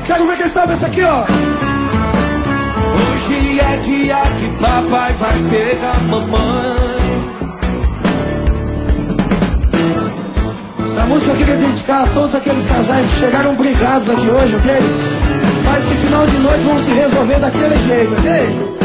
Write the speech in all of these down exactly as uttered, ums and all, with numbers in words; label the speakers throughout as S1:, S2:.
S1: Quero ver quem sabe essa aqui, ó.
S2: Hoje é dia que papai vai pegar mamãe.
S1: Essa música eu queria dedicar a todos aqueles casais que chegaram brigados aqui hoje, ok? Mas que final de noite vão se resolver daquele jeito, ok?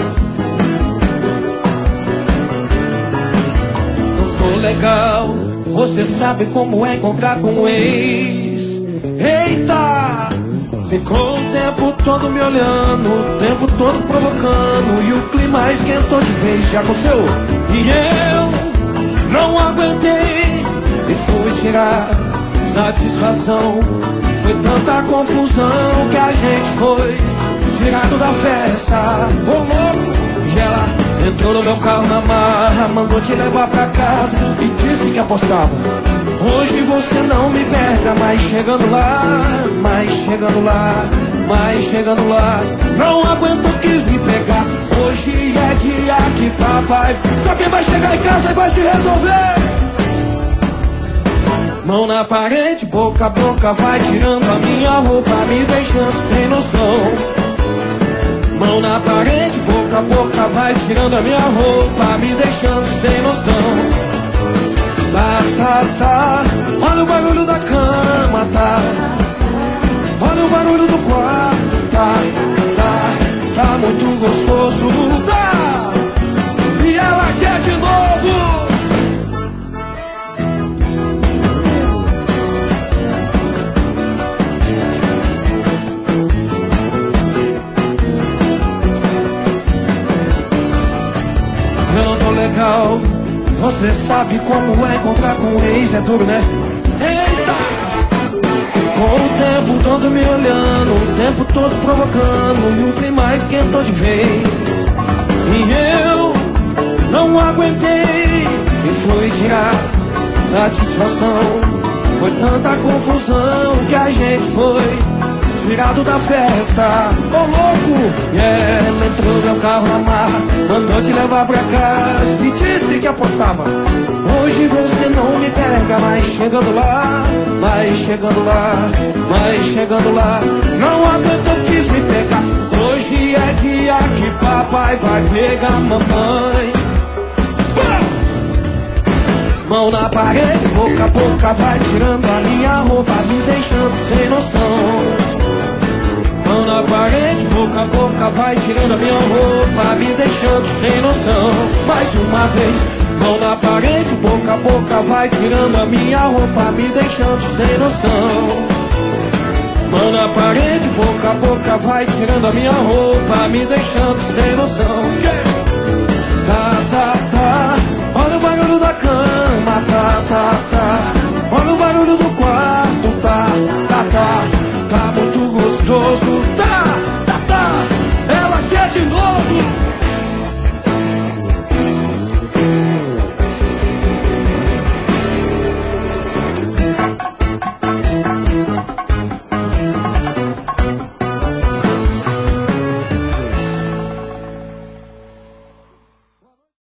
S2: Não tô legal, você sabe como é encontrar com o ex. Eita! Ficou o tempo todo me olhando, o tempo todo provocando, e o clima esquentou de vez. Já aconteceu? E eu não aguentei e fui tirar satisfação. Foi tanta confusão que a gente foi tirado da festa. Ô louco! E ela entrou no meu carro na marra, mandou te levar pra casa e disse que apostava. Hoje você não me pega, mas chegando lá, mas chegando lá, mas chegando lá, não aguento, quis me pegar. Hoje é dia que papai,
S1: só quem vai chegar em casa e vai se resolver.
S2: Mão na parede, boca a boca, vai tirando a minha roupa, me deixando sem noção. Mão na parede, boca a boca, vai tirando a minha roupa, me deixando sem noção. Tá, tá, tá, olha o barulho da cama, tá. Olha o barulho do quarto, tá, tá, tá muito gostoso, tá. E ela quer de novo. Eu não tô legal, você sabe como é encontrar com um ex, é duro, né? Eita! Ficou o tempo todo me olhando, o tempo todo provocando, e o clima esquentou de vez. E eu não aguentei e fui tirar satisfação. Foi tanta confusão que a gente foi tirado da festa. Ô louco! E yeah, ela entrou no meu carro na marra, mandou te levar pra casa e disse que apostava. Hoje você não me pega, mas chegando lá, mas chegando lá, mas chegando lá, não aguento, quis me pegar. Hoje é dia que papai vai pegar mamãe. Mão na parede, boca a boca, vai tirando a minha roupa, me deixando sem noção. Mão na parede, boca a boca, vai tirando a minha roupa, me deixando sem noção. Mais uma vez. Mão na parede, boca a boca, vai tirando a minha roupa, me deixando sem noção. Mão na parede, boca a boca, vai tirando a minha roupa, me deixando sem noção.